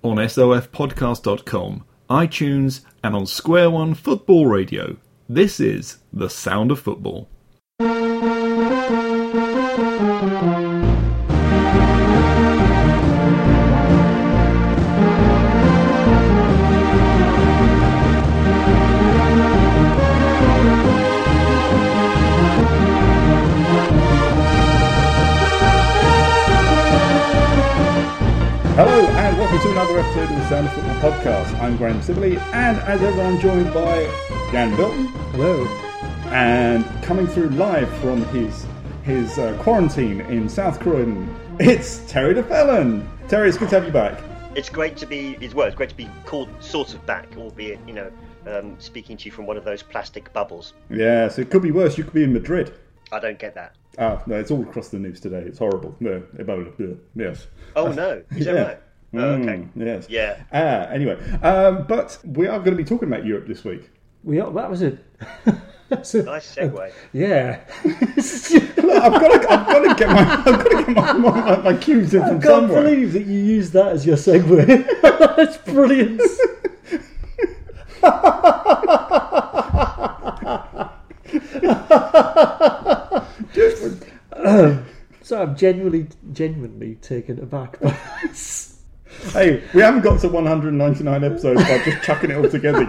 on sofpodcast.com, iTunes, and on Square One Football Radio. This is The Sound of Football. Hello and welcome to another episode of the Sound of Football podcast. I'm Graham Sibley, and as ever I'm joined by Dan Bilton. Hello. And coming through live from his quarantine in South Croydon, it's Terry DeFellon. Terry, it's good to have you back. It's great to be called sort of back, albeit, speaking to you from one of those plastic bubbles. Yeah, so it could be worse. You could be in Madrid. I don't get that. Oh, no, it's all across the news today. It's horrible. No, Ebola. Yes. Oh, no. Is that right? Oh, okay. Yes. Yeah. Anyway, but we are going to be talking about Europe this week. We are, that was a... Nice segue. Yeah. Look, I've got to get my cues in from somewhere. I can't believe that you used that as your segue. That's brilliant. So I'm genuinely taken aback by this. Hey, we haven't got to 199 episodes by just chucking it all together,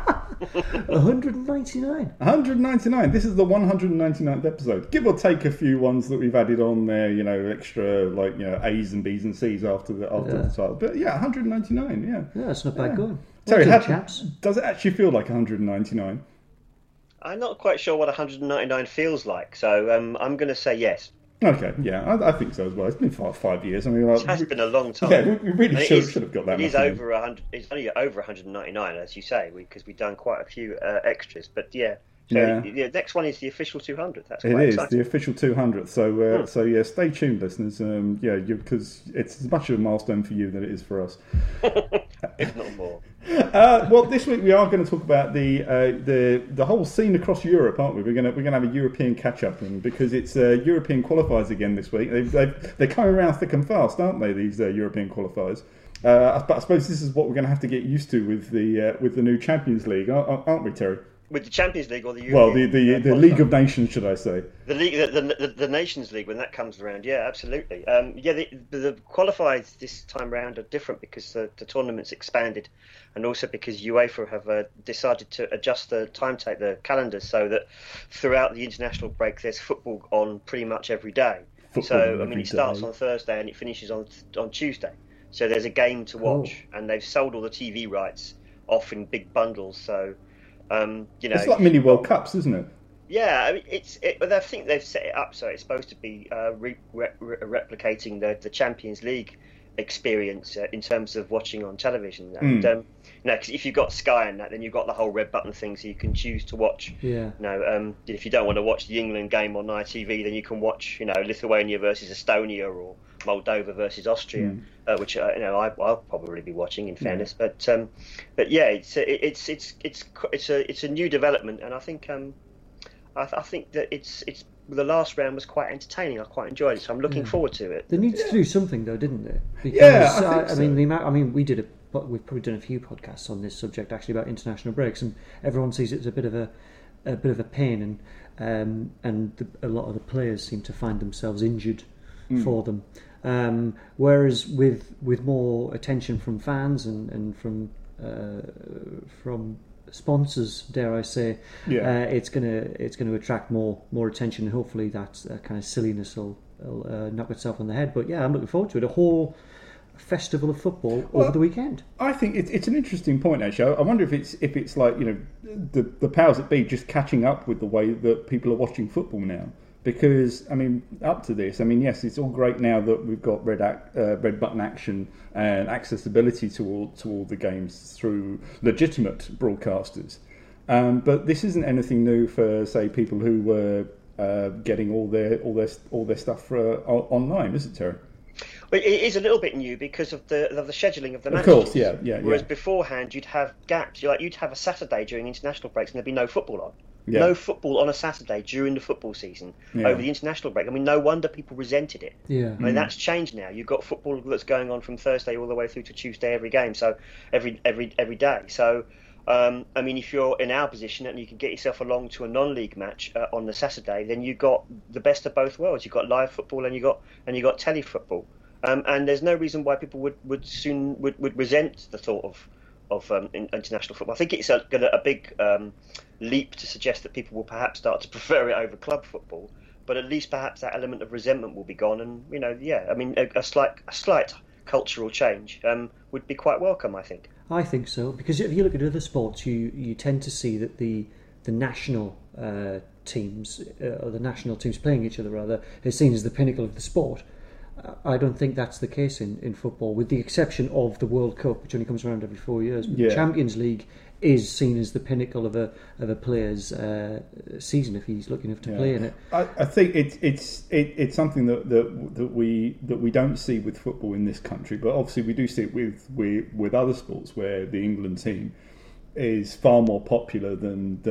199. 199. This is the 199th episode. Give or take a few ones that we've added on there, extra A's and B's and C's after the title. But yeah, 199. Yeah. Yeah, that's not bad going. Terry, well done, chaps. Does it actually feel like 199? I'm not quite sure what 199 feels like, so I'm going to say yes. Okay, yeah, I think so as well. It's been 5 years. I mean, it has been a long time. Yeah, we really should have got that. It is over 100. It's only over 199, as you say, because we've done quite a few extras. But yeah, so the next one is the official 200. That's quite exciting. The official 200. So yeah, stay tuned, listeners. Because it's as much of a milestone for you than it is for us, if not more. Well, this week we are going to talk about the whole scene across Europe, aren't we? We're going to have a European catch up, and because it's European qualifiers again this week. They're coming around thick and fast, aren't they? These European qualifiers. But I suppose this is what we're going to have to get used to with the new Champions League, aren't we, Terry? With the Champions League or the European? Well, the League of Nations, should I say? The league, the Nations League, when that comes around, yeah, absolutely. The qualifiers this time round are different because the tournament's expanded, and also because UEFA have decided to adjust the timetable, the calendar, so that throughout the international break, there's football on pretty much every day. It starts on Thursday and it finishes on Tuesday. So there's a game to watch, and they've sold all the TV rights off in big bundles. So. It's like mini World Cups, isn't it? Yeah, I mean, I think they've set it up so it's supposed to be replicating the Champions League experience in terms of watching on television. And because if you've got Sky and that, then you've got the whole red button thing, so you can choose to watch. Yeah. If you don't want to watch the England game on ITV, then you can watch, Lithuania versus Estonia or Moldova versus Austria, which I'll probably be watching, in fairness. But yeah, it's a new development, and I think that it's the last round was quite entertaining. I quite enjoyed it, so I'm looking forward to it. They needed to do something, though, didn't they? Because, I mean, we've probably done a few podcasts on this subject actually about international breaks, and everyone sees it as a bit of a pain, and a lot of the players seem to find themselves injured for them. Whereas with more attention from fans and from sponsors, dare I say, it's gonna attract more attention, and hopefully that kind of silliness will knock itself on the head. But yeah, I'm looking forward to it. A whole festival of football over the weekend. I think it's an interesting point, actually. I wonder if it's like the powers that be just catching up with the way that people are watching football now. Because, I mean, up to this, yes, it's all great now that we've got red button action and accessibility to all the games through legitimate broadcasters. But this isn't anything new for, say, people who were getting all their stuff online, is it, Terry? Well, it is a little bit new because of the scheduling of the matches. Of course, yeah. Whereas beforehand, you'd have gaps. You'd have a Saturday during international breaks, and there'd be no football on. Yeah. No football on a Saturday during the football season over the international break. I mean, no wonder people resented it. Yeah. I mean, that's changed now. You've got football that's going on from Thursday all the way through to Tuesday every game, so every day. So, I mean, if you're in our position and you can get yourself along to a non-league match on the Saturday, then you've got the best of both worlds. You've got live football and you got telly football. And there's no reason why people would resent the thought of international football. I think it's a big leap to suggest that people will perhaps start to prefer it over club football, but at least perhaps that element of resentment will be gone. And I mean, a slight cultural change would be quite welcome, I think. I think so, because if you look at other sports, you tend to see that the national teams, or the national teams playing each other rather, is seen as the pinnacle of the sport. I don't think that's the case in football, with the exception of the World Cup, which only comes around every 4 years. But the Champions League is seen as the pinnacle of a player's season if he's lucky enough to play in it. I think it's something that we don't see with football in this country, but obviously we do see it with other sports where the England team is far more popular than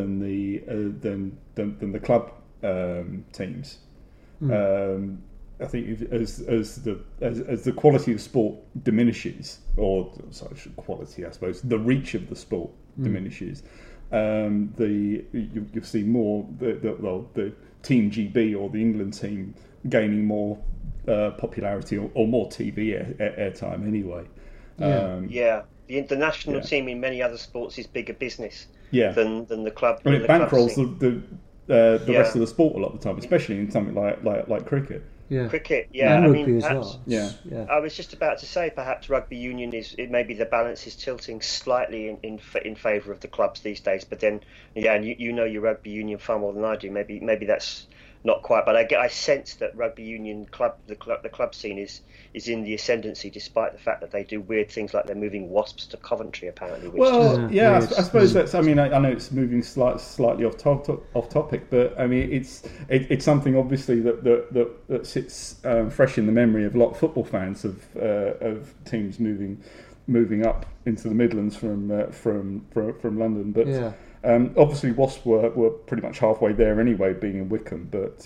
the club teams. I think as the quality of sport diminishes, or sorry, quality, I suppose, the reach of the sport diminishes. You'll see more the Team GB or the England team gaining more popularity or more TV airtime anyway. The national team in many other sports is bigger business than the club. I mean, it bankrolls the rest of the sport a lot of the time, especially in something like cricket. Cricket, and I rugby mean, as perhaps, well. I was just about to say, perhaps rugby union maybe the balance is tilting slightly in favour of the clubs these days. But then, and you know your rugby union far more than I do. Maybe that's not quite, but I sense that rugby union the club scene is in the ascendancy, despite the fact that they do weird things like they're moving Wasps to Coventry apparently. I suppose that's. I mean, I know it's moving slightly off topic, but I mean it's something obviously that sits fresh in the memory of a lot of football fans of teams moving up into the Midlands from London, but. Obviously, Wasps were pretty much halfway there anyway, being in Wycombe. But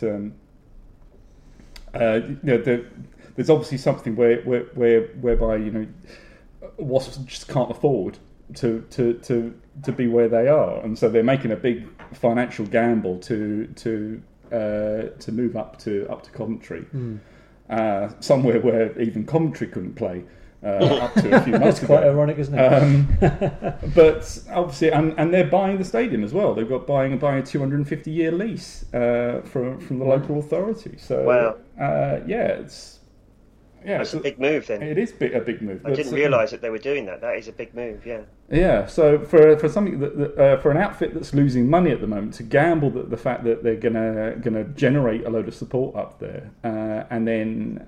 there's obviously something whereby Wasps just can't afford to be where they are, and so they're making a big financial gamble to move up to Coventry, somewhere where even Coventry couldn't play. Up to a few months ago. Quite ironic, isn't it? But obviously, and they're buying the stadium as well. They've got buying a 250-year lease from the local authority. So that's a big move. Then it is a big move. I didn't realise that they were doing that. That is a big move. Yeah. Yeah. So for something that for an outfit that's losing money at the moment, to gamble that the fact that they're gonna generate a load of support up there, and then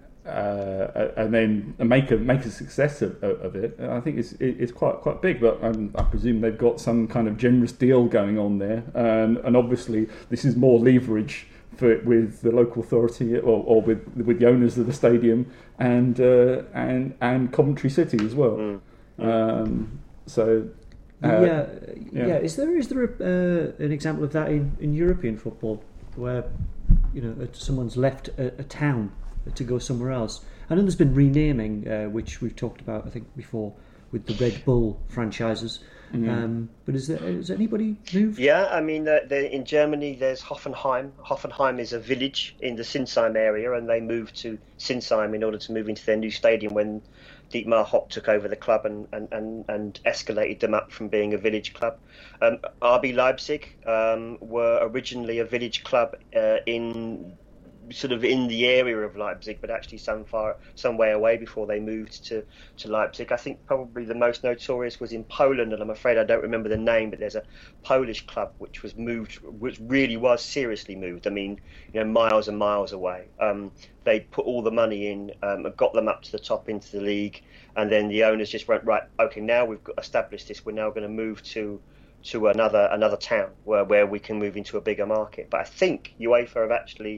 make a success of it, I think it's quite big. But I presume they've got some kind of generous deal going on there, and obviously this is more leverage with the local authority or with the owners of the stadium and Coventry City as well. So. Is there an example of that in European football where someone's left a town to go somewhere else? I know there's been renaming, which we've talked about, I think, before with the Red Bull franchises. But has anybody moved? Yeah, I mean, in Germany there's Hoffenheim. Hoffenheim is a village in the Sinsheim area, and they moved to Sinsheim in order to move into their new stadium when Dietmar Hopp took over the club and escalated them up from being a village club. RB Leipzig were originally a village club in the area of Leipzig, but actually some way away before they moved to Leipzig. I think probably the most notorious was in Poland, and I'm afraid I don't remember the name, but there's a Polish club which was moved, which really was seriously moved. I mean, miles and miles away. They put all the money in, got them up to the top into the league, and then the owners just went, right, okay, now we've established this, we're now going to move to another town where we can move into a bigger market. But I think UEFA have actually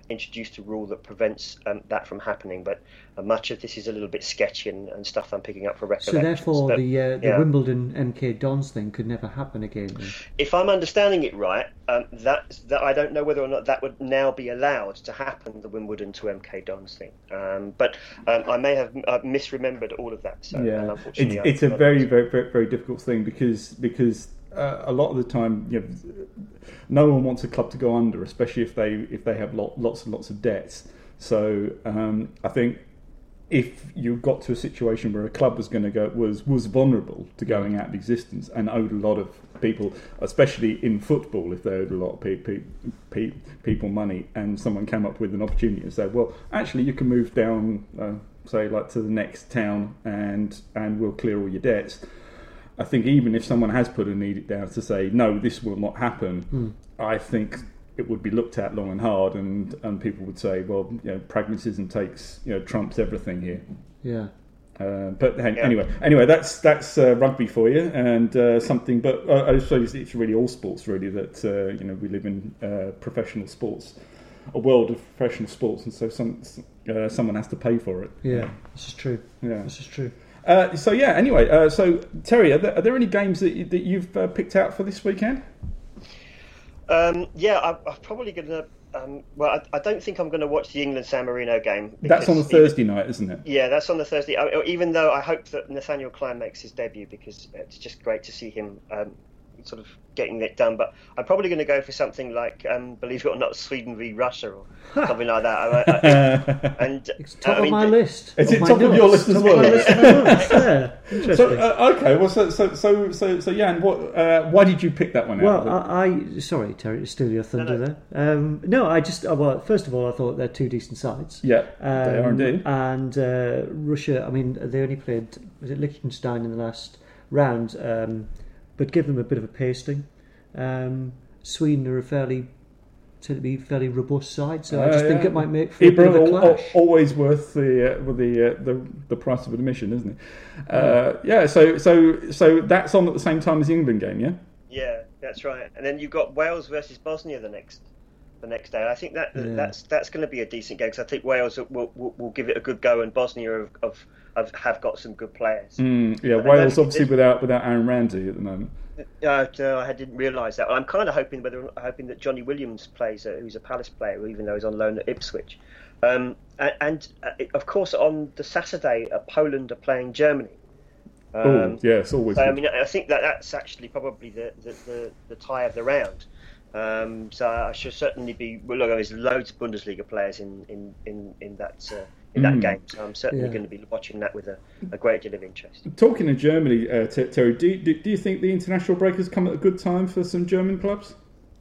introduced a rule that prevents that from happening. But much of this is a little bit sketchy and stuff I'm picking up for recollections. So therefore, but, the Wimbledon MK Dons thing could never happen again. Then. If I'm understanding it right, that I don't know whether or not that would now be allowed to happen. The Wimbledon to MK Dons thing, but I may have misremembered all of that. So, and unfortunately, it's a very, very, very, very difficult thing because a lot of the time, no one wants a club to go under, especially if they have lots and lots of debts. So I think if you got to a situation where a club was vulnerable to going out of existence and owed a lot of people, especially in football, if they owed a lot of people money, and someone came up with an opportunity and said, well, actually you can move down, say like to the next town, and we'll clear all your debts. I think even if someone has put an edict down to say, no, this will not happen, I think it would be looked at long and hard, and people would say, well, pragmatism trumps everything here. Yeah. Anyway, that's rugby for you, and something. But I suppose it's really all sports, really, that we live in professional sports, a world of professional sports, and so someone has to pay for it. Yeah, this is true. Yeah, this is true. So Terry, are there any games that you've picked out for this weekend? I'm probably going to. I don't think I'm going to watch the England-San Marino game. That's on the Thursday night, isn't it? Yeah, that's on the Thursday. Even though I hope that Nathaniel Klein makes his debut, because it's just great to see him sort of getting it done. But I'm probably going to go for something like, believe it or not, Sweden v Russia or something like that. It's top of my list. Is it top of your list as well? Yeah, interesting. Okay, well, so Jan, why did you pick that one out? Well, sorry, Terry, to steal your thunder there. No, I just first of all, I thought they're two decent sides. Yeah, they are indeed. And Russia, I mean, they only played, was it Liechtenstein in the last round? But give them a bit of a pasting. Sweden are tend to be fairly robust side, so I just think it might make for a bit of a clash. Always worth the price of admission, isn't it? So that's on at the same time as the England game, yeah. Yeah, that's right. And then you've got Wales versus Bosnia the next day. I think that's going to be a decent game, because I think Wales will give it a good go, and Bosnia have got some good players. Wales obviously without Aaron Ramsey at the moment. No, I didn't realise that. Well, I'm kind of hoping that Johnny Williams plays, who's a Palace player, even though he's on loan at Ipswich. And of course, on the Saturday, Poland are playing Germany. Yes, always. So, I mean, I think that's actually probably the tie of the round. So I should certainly be. Well, look, there's loads of Bundesliga players in that game, so I'm certainly going to be watching that with a great deal of interest. Talking of Germany, Terry, do you think the international break has come at a good time for some German clubs?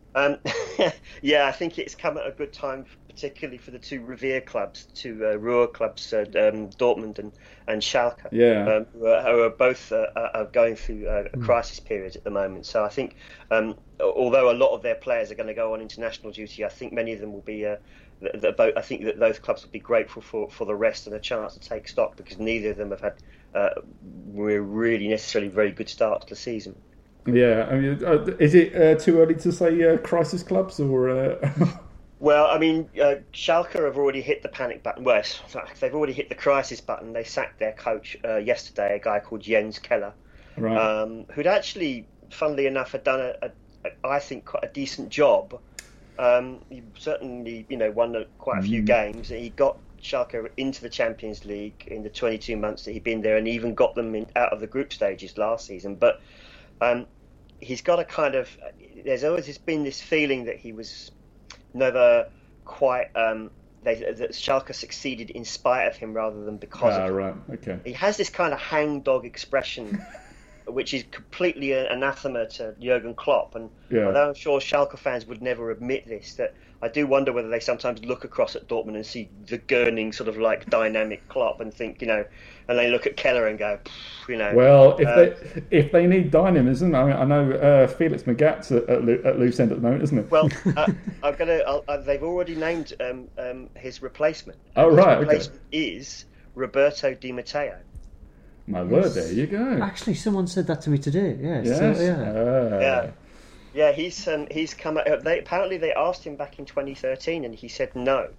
Yeah, I think it's come at a good time, particularly for the two Revier clubs, Ruhr clubs, Dortmund and Schalke, who are both going through a crisis period at the moment. So I think, although a lot of their players are going to go on international duty, I think many of them will be. I think that those clubs will be grateful for the rest and a chance to take stock, because neither of them have had really necessarily very good start to the season. Yeah, I mean, is it too early to say crisis clubs or? Well, I mean, Schalke have already hit the panic button. Well, they've already hit the crisis button. They sacked their coach yesterday, a guy called Jens Keller, right. Who'd actually, funnily enough, had done I think quite a decent job. He certainly, won quite a few games. He got Schalke into the Champions League in the 22 months that he'd been there, and even got them out of the group stages last season. But he's got a kind of. There's always been this feeling that he was never quite. That Schalke succeeded in spite of him rather than because of him. Right. Okay. He has this kind of hangdog expression, which is completely anathema to Jurgen Klopp. And although I'm sure Schalke fans would never admit this, that I do wonder whether they sometimes look across at Dortmund and see the gurning sort of like dynamic Klopp and think, and they look at Keller and go, Well, if they need dynamism, I know Felix Magath's at loose end at the moment, isn't it? Well, they've already named his replacement. Oh, right. His replacement is Roberto Di Matteo. My word, there you go. Actually, someone said that to me today. Yes. Yes. So, yeah. Yeah, he's come. Apparently they asked him back in 2013, and he said no.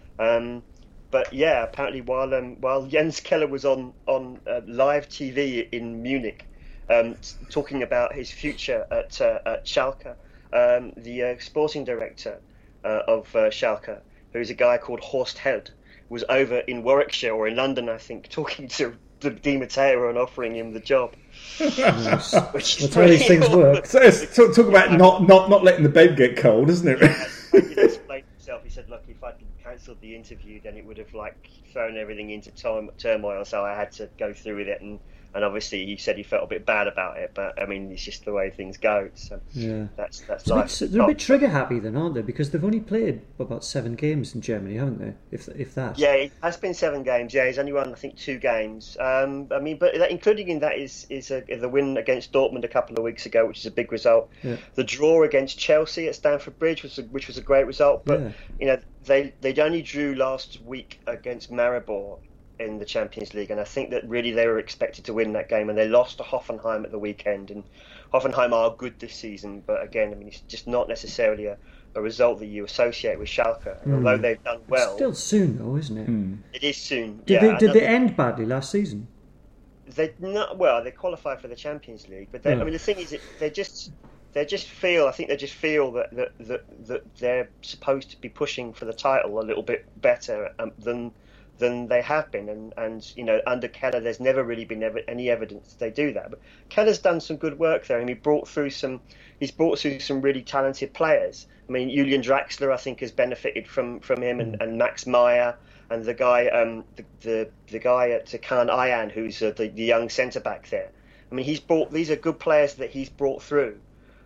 But yeah, apparently while Jens Keller was on live TV in Munich, talking about his future at Schalke, the sporting director of Schalke, who's a guy called Horst Held, was over in Warwickshire or in London, I think, talking to Di Matteo and offering him the job. Nice. Which That's how these things work. So it's talk about not letting the bed get cold, isn't it? He explained himself. He said, "Look, if I'd cancelled the interview, then it would have thrown everything into turmoil. So I had to go through with it." And obviously, he said he felt a bit bad about it. But I mean, it's just the way things go. So Yeah. that's So life. they're a bit trigger happy then, aren't they? Because they've only played about 7 games in Germany, haven't they? If that. Yeah, it has been 7 games. Yeah, he's only won, I think, 2 games. I mean, but including in that is the win against Dortmund a couple of weeks ago, which is a big result. Yeah. The draw against Chelsea at Stamford Bridge, which was a great result. But Yeah. you know, they only drew last week against Maribor in the Champions League, and I think that really they were expected to win that game, and they lost to Hoffenheim at the weekend. And Hoffenheim are good this season, but again, I mean, it's just not necessarily a result that you associate with Schalke. And although they've done well, Still soon though, isn't it? it is soon. Did they end badly last season? They not well. They qualify for the Champions League, but I mean, the thing is, they just feel. I think they just feel that they're supposed to be pushing for the title a little bit better than they have been, and you know, under Keller, there's never really been any evidence they do that. But Keller's done some good work there, and he's brought through some really talented players. I mean, Julian Draxler, I think, has benefited from him, and Max Meyer, and the guy the guy at Kaan Ayhan, who's the young centre back there. I mean, these are good players that he's brought through,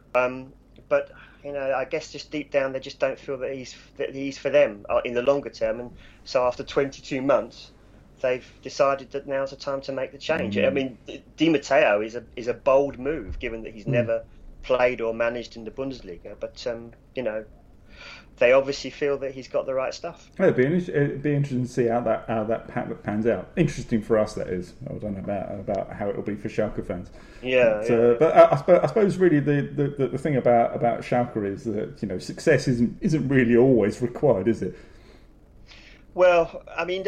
but you know, I guess just deep down they just don't feel that he's for them in the longer term, and so after 22 months, they've decided that now's the time to make the change. I mean, Di Matteo is a bold move, given that he's never played or managed in the Bundesliga, but you know, they obviously feel that he's got the right stuff. It'd be interesting to see how that pans out. Interesting for us, that is. I don't know about how it'll be for Schalke fans. Yeah. But I suppose really the thing about Schalke is that, you know, success isn't really always required, is it? Well, I mean,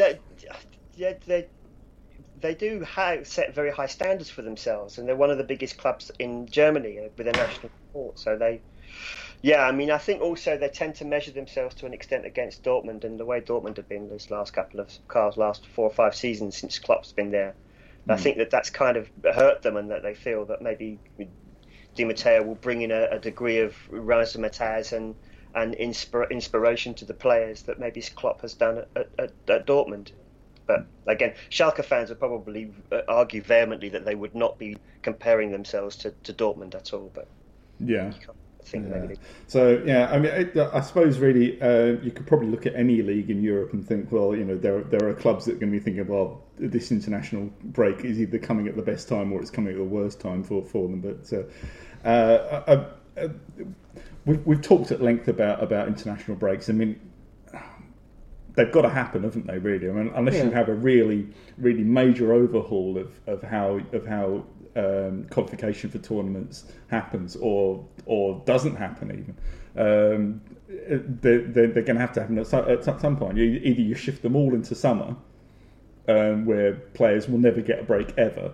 they do set very high standards for themselves, and they're one of the biggest clubs in Germany with a national support. So I mean, I think also they tend to measure themselves to an extent against Dortmund, and the way Dortmund have been this last 4 or 5 seasons since Klopp's been there. I think that's kind of hurt them, and that they feel that maybe Di Matteo will bring in a degree of razzmatazz and inspiration to the players that maybe Klopp has done at Dortmund. But again, Schalke fans would probably argue vehemently that they would not be comparing themselves to Dortmund at all. But yeah. Maybe. So yeah, I mean, I suppose really you could probably look at any league in Europe and think, well, you know, there are clubs that are going to be thinking, well, this international break is either coming at the best time or it's coming at the worst time for them. But we've talked at length about international breaks. I mean, they've got to happen, haven't they? Really, I mean, unless you have a really, really major overhaul of how qualification for tournaments happens or doesn't happen even. They're going to happen at some point. Either you shift them all into summer, where players will never get a break ever,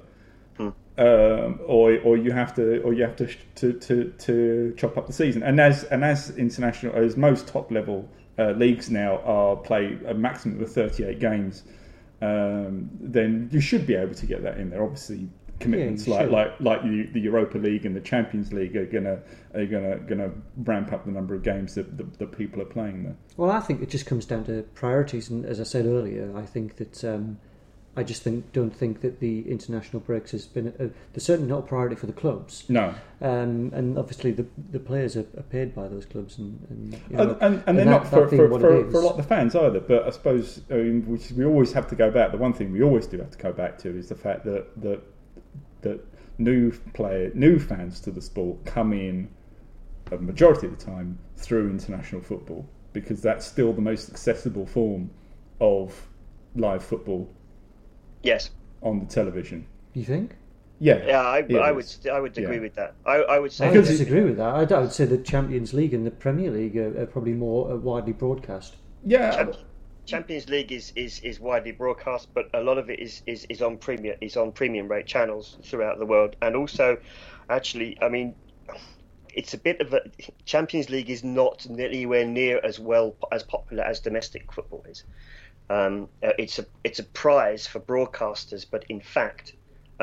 or you have to chop up the season. And as most top level leagues now are play a maximum of 38 games, then you should be able to get that in there. Obviously, commitments like the Europa League and the Champions League are gonna ramp up the number of games that people are playing there. Well, I think it just comes down to priorities, and as I said earlier, I think that I just don't think that the international breaks has been they're certainly not a priority for the clubs. No, and obviously the players are paid by those clubs, and they're not for a lot of the fans either. But I suppose, I mean, we always have to go back. The one thing we always do have to go back to is the fact that new fans to the sport come in a majority of the time through international football, because that's still the most accessible form of live football. Yes. On the television. You think? Yeah, I would agree with that. I would say I would disagree with that. I would say the Champions League and the Premier League are probably more widely broadcast. Yeah. Champions League is widely broadcast, but a lot of it is on premium rate channels throughout the world, and also, actually, I mean, it's a bit of a Champions League is not anywhere near as popular as domestic football is. It's a prize for broadcasters, but in fact,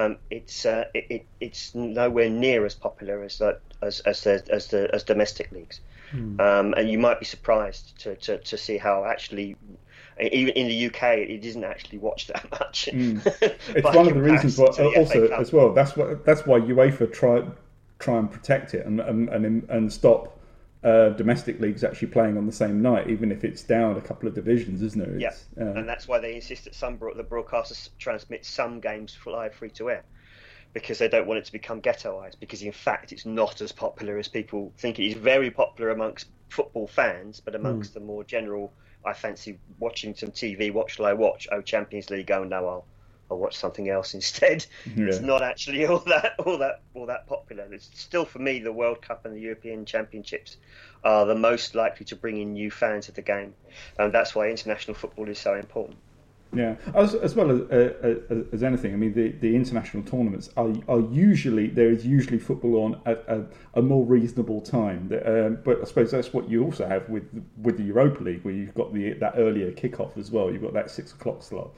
it's nowhere near as popular as domestic leagues. And you might be surprised to see how actually, even in the UK, it isn't actually watched that much. It's one of the reasons why, also as well. That's why UEFA try and protect it and stop domestic leagues actually playing on the same night, even if it's down a couple of divisions, isn't it? And that's why they insist that the broadcasters transmit some games live free to air, because they don't want it to become ghettoized. Because in fact, it's not as popular as people think. It is very popular amongst football fans, but amongst the more general, I fancy watching some TV. What shall I watch? Oh, Champions League. Oh no, I'll watch something else instead. It's not actually all that popular. It's still, for me, the World Cup and the European Championships are the most likely to bring in new fans to the game, and that's why international football is so important. Yeah, as well as anything. I mean, the international tournaments are usually, there is usually football on at a more reasonable time. But I suppose that's what you also have with the Europa League, where you've got that earlier kickoff as well. You've got that 6 o'clock slot,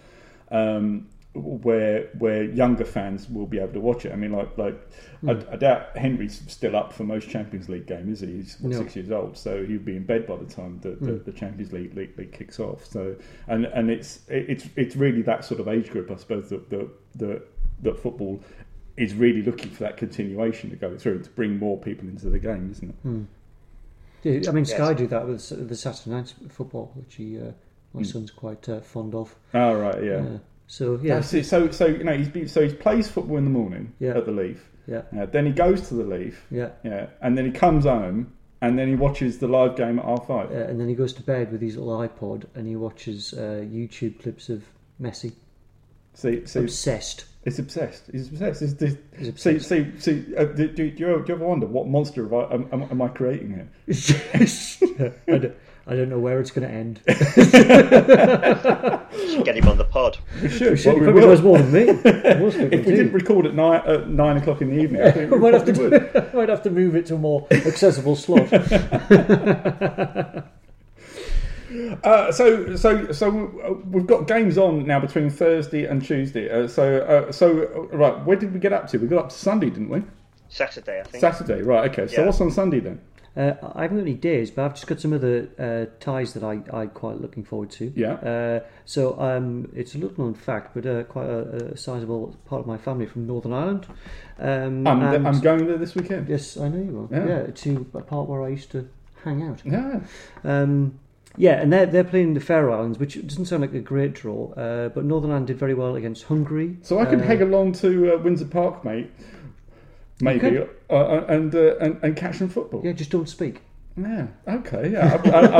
where younger fans will be able to watch it. I mean, I doubt Henry's still up for most Champions League games, is he? He's 6 years old, so he'll be in bed by the time the Champions League kicks off. So, and it's really that sort of age group, I suppose, that football is really looking for, that continuation to go through to bring more people into the game, isn't it? Yeah, I mean, Sky do that with the Saturday night football, which my son's quite fond of. Oh right, yeah. So yeah. So you know, he plays football in the morning at the Leaf. Yeah. Then he goes to the Leaf. Yeah. Yeah. And then he comes home and then he watches the live game at 5:30. And then he goes to bed with his little iPod and he watches YouTube clips of Messi. See, obsessed. It's obsessed. He's obsessed. He's obsessed. Do you ever wonder what monster am I creating here? I don't know where it's going to end. Should get him on the pod. We should. He probably knows more than me. If we didn't record at 9 o'clock in the evening, I think I might have to move it to a more accessible slot. So we've got games on now between Thursday and Tuesday. So right, where did we get up to? We got up to Sunday, didn't we? Saturday, I think. Saturday, right? Okay. So what's on Sunday then? I haven't got any days, but I've just got some other ties that I'm quite looking forward to. Yeah. So it's a little known fact, but quite a sizable part of my family from Northern Ireland. I'm going there this weekend. Yes, I know you are. Yeah, to a part where I used to hang out. Yeah. Yeah, and they're playing the Faroe Islands, which doesn't sound like a great draw, but Northern Ireland did very well against Hungary. So I can hang along to Windsor Park, mate. Maybe, and catch some football. Yeah, just don't speak. Yeah. Okay. Yeah.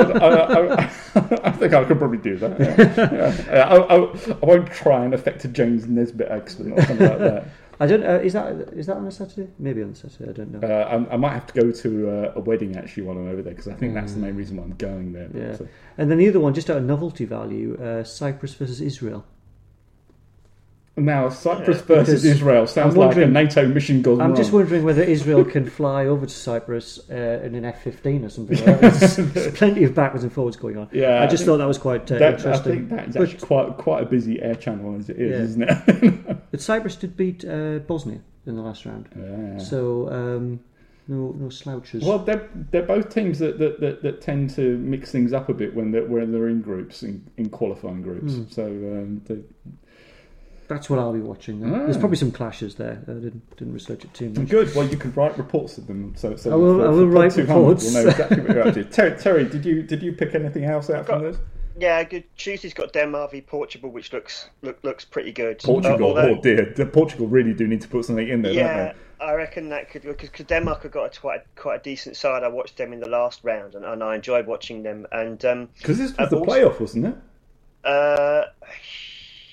I think I could probably do that. Yeah. I won't try and affect a James Nesbitt accent or something like that. I don't. Is that on a Saturday? Maybe on a Saturday. I don't know. I might have to go to a wedding actually while I'm over there, because I think that's the main reason why I'm going there. Yeah. So. And then the other one, just out of novelty value, Cyprus versus Israel. Now, Cyprus versus Israel sounds like a NATO mission gone wrong. I'm just wondering whether Israel can fly over to Cyprus in an F-15 or something like that. There's plenty of backwards and forwards going on. Yeah, I just thought that was quite interesting. I think that's actually quite a busy air channel as it is, isn't it? But Cyprus did beat Bosnia in the last round. Yeah. So, no slouches. Well, they're both teams that tend to mix things up a bit when they're in groups, in qualifying groups. So... That's what I'll be watching. There's probably some clashes there. I didn't research it too much. Good. Well, you can write reports of them. So I will write reports. We'll know exactly what you're up to. Terry, did you pick anything else out from this? Yeah, good. Tuesday's got Denmark v Portugal, which looks pretty good. Portugal, oh dear, Portugal really do need to put something in there, don't they? I reckon that could, because Denmark have got quite a decent side. I watched them in the last round, and I enjoyed watching them. And because this was the playoff, wasn't it?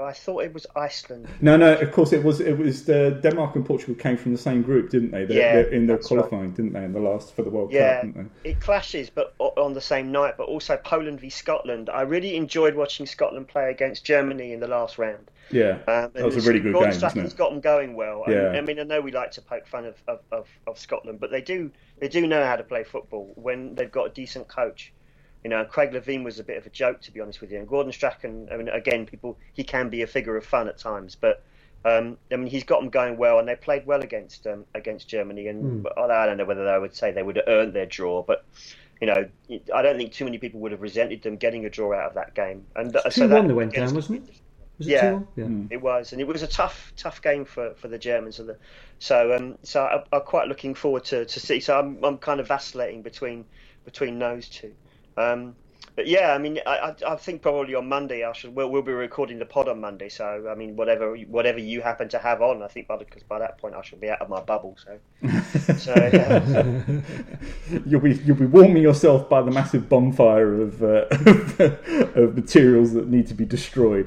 Oh, I thought it was Iceland. No, of course it was Denmark and Portugal came from the same group, didn't they? They're in the qualifying, right. Didn't they, in the last for the World Cup, didn't they? It clashes, but on the same night, but also Poland v Scotland. I really enjoyed watching Scotland play against Germany in the last round. Yeah, that was a really good game, wasn't it? Strachan's got them going well. Yeah. I mean, I know we like to poke fun of Scotland, but they do know how to play football when they've got a decent coach. You know, Craig Levein was a bit of a joke, to be honest with you. And Gordon Strachan, I mean, again, he can be a figure of fun at times, but I mean, he's got them going well, and they played well against Germany. And I don't know whether I would say they would have earned their draw, but you know, I don't think too many people would have resented them getting a draw out of that game. And 2-1 they went down, wasn't it? Was it 2-1? Yeah, it was, and it was a tough game for the Germans. So I'm quite looking forward to see. So I'm kind of vacillating between those two. But yeah, I mean, I think probably on Monday we'll be recording the pod on Monday. So I mean, whatever you happen to have on, I think because by that point I shall be out of my bubble. So yeah. you'll be warming yourself by the massive bonfire of materials that need to be destroyed.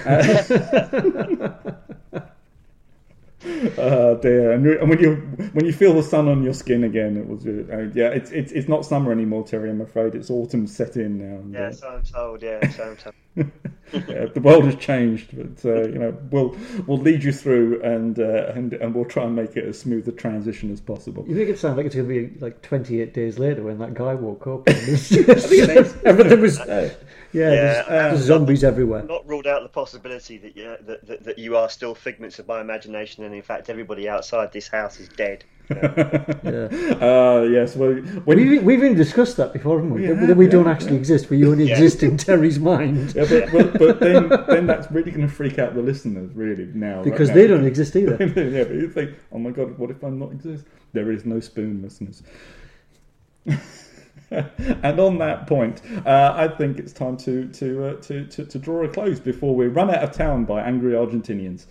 Dear, and when you feel the sun on your skin again, it was it's not summer anymore, Terry. I'm afraid it's autumn set in now. Yeah, so I'm told. Yeah. Yeah, the world has changed, but you know, we'll lead you through, and we'll try and make it as smooth a transition as possible. You make it sound like it's going to be like 28 days later when that guy woke up. And everything was. There's zombies everywhere. Not ruled out the possibility that you are still figments of my imagination, and in fact everybody outside this house is dead. Yes. Well, we've even discussed that before, haven't we? That we don't actually exist. We only exist in Terry's mind. Yeah, but then that's really going to freak out the listeners, really, now. Because right they now. don't exist either. Yeah, but you think, oh my God, what if I'm not exist? There is no spoon, listeners. And on that point, I think it's time to draw a close before we run out of town by angry Argentinians.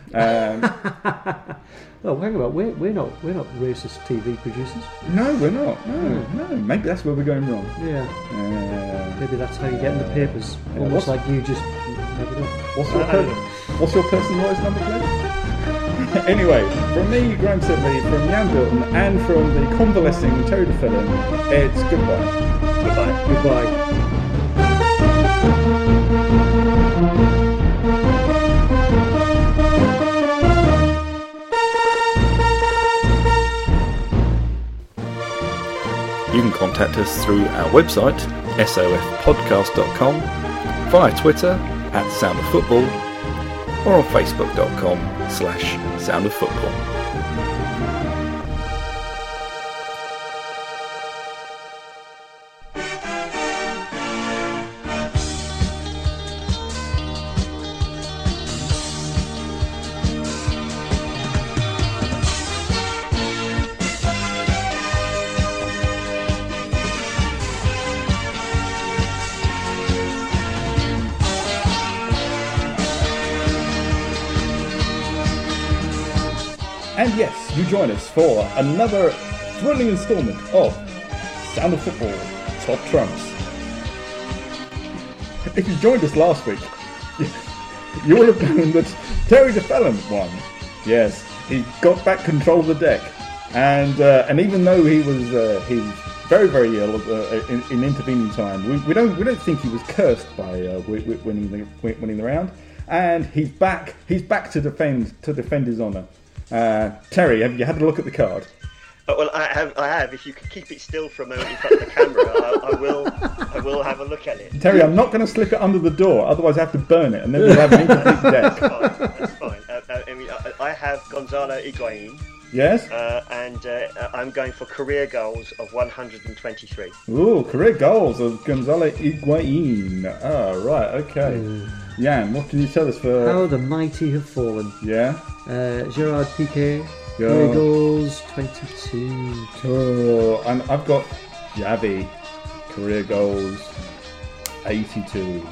Oh, hang about. We're not racist TV producers. No, we're not. No. Maybe that's where we're going wrong. Yeah. Maybe that's how you get in the papers. Almost like you just never do. What's your personalised number plate? Anyway, from me, Graham Sibley, from Jan Bilton, and from the convalescing Terry DeFellon, it's goodbye. Goodbye. You can contact us through our website, sofpodcast.com, via Twitter @soundoffootball, or on facebook.com/soundoffootball. And yes, you join us for another thrilling instalment of Sound of Football Top Trumps. If you joined us last week, you will have known that Terry DeFellon won. Yes, he got back control of the deck, and even though he was very, very ill in intervening time, we don't think he was cursed by winning the round, and he's back to defend his honour. Terry, have you had a look at the card? Well, I have. If you could keep it still for a moment in front of the camera, I will have a look at it. Terry, I'm not going to slip it under the door, otherwise I have to burn it, and then we'll have an incomplete deck. That's fine. I have Gonzalo Higuain. Yes? And I'm going for career goals of 123. Ooh, career goals of Gonzalo Higuain. Ah, right, okay. Jan, what can you tell us for... How the mighty have fallen. Yeah? Gerard Piqué, career goals 22. Oh, and I've got Xavi, career goals 82.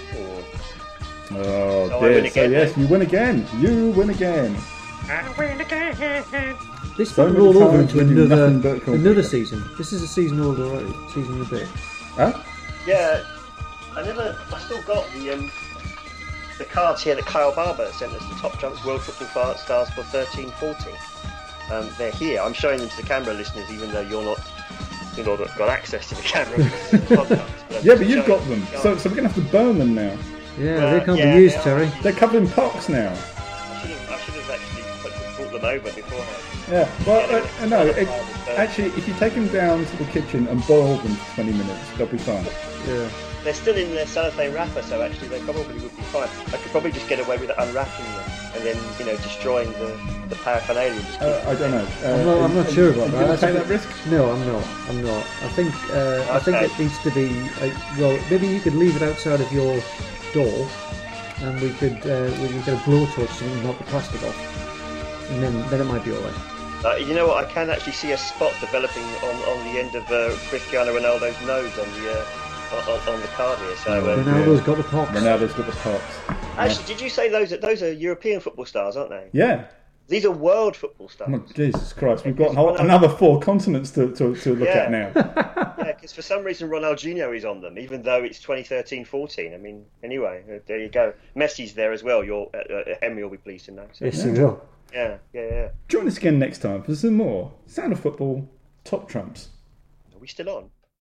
Oh, so dear. So yes, you win again. I win again. This will roll over into another season. This is a season older, right? Season and a bit. Huh? Yeah, I still got the the cards here that Kyle Barber sent us, the top trumps World Football Stars for 13-14. They're here. I'm showing them to the camera, listeners, even though you're not got access to the camera. Yeah, but you've got them. So we're going to have to burn them now. Yeah, they can't be used, Terry. They're covered in pox now. I should have actually brought them over beforehand. Yeah, well, no, actually, if you take them down to the kitchen and boil them for 20 minutes, they'll be fine. Yeah. They're still in their cellophane wrapper, so actually they probably would be fine. I could probably just get away with unwrapping them and then, destroying the paraphernalia. I don't know. I'm not sure about that. Take that risk? No, I'm not. I think it needs to be. Well, maybe you could leave it outside of your door, and we can get a blowtorch and knock the plastic off, and then it might be all right. You know what? I can actually see a spot developing on the end of Cristiano Ronaldo's nose on the card here. So Ronaldo's got the pox. Ronaldo's got the pox. Actually, did you say those are European football stars, aren't they? Yeah. These are world football stars. Oh, Jesus Christ, we've got another 4 continents to look at now. Yeah, because for some reason Ronaldinho is on them, even though it's 2013-14. I mean, anyway, there you go. Messi's there as well. Henry will be pleased to know. So. Yes, he will. Yeah. Join us again next time for some more Sound of Football Top Trumps. Are we still on?